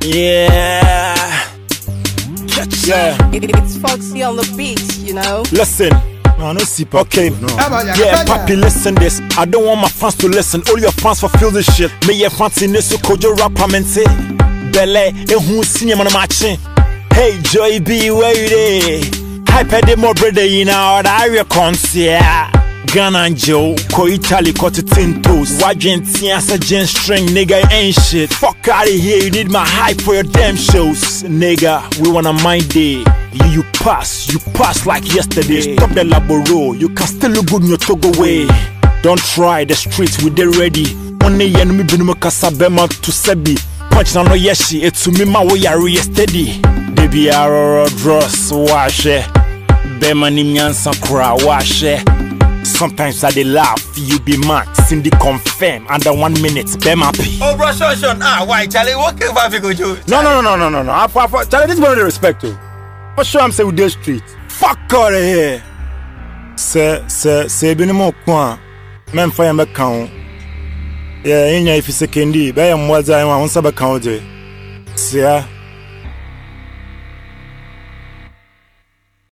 Yeah. Yeah. It's Foxy on the beat, you know. Listen. No, see okay. No. Yeah, papi, listen this. I don't want my fans to listen. All your fans fulfill this shit. Me your fans in this so kojo rap amente. Bele, who senior man matching. Hey, Joy B, where you there? Hyper de more brother, you know, I reconcile. Ghana and Joe, ko Italy, ko to Tintos. Wagentia, as a gen string, nigga, ain't shit. Fuck out of here, you need my hype for your damn shows. Nigga, we wanna mind day. You pass like yesterday. Stop the laboro, you can still look good in your Togo way. Don't try the streets, we they ready. Only enemy binumo kasabema to sebi. Punch na no yeshi, it's me ma we are steady. Baby aroro dross, wash it. Bema ni myansa kura, wash it. Sometimes I dey laugh, you be mad. Cindy confirm under 1 minute, Bema P. Oh, bro, Sean, why, Charlie? What can I go do? No. Charlie, this is one of the respect to. For sure, I'm saying with this street. Fuck out of here. Say, be no more quan. Men fire me count. Yeah, if you say candy, buy a more than one sub account. See ya.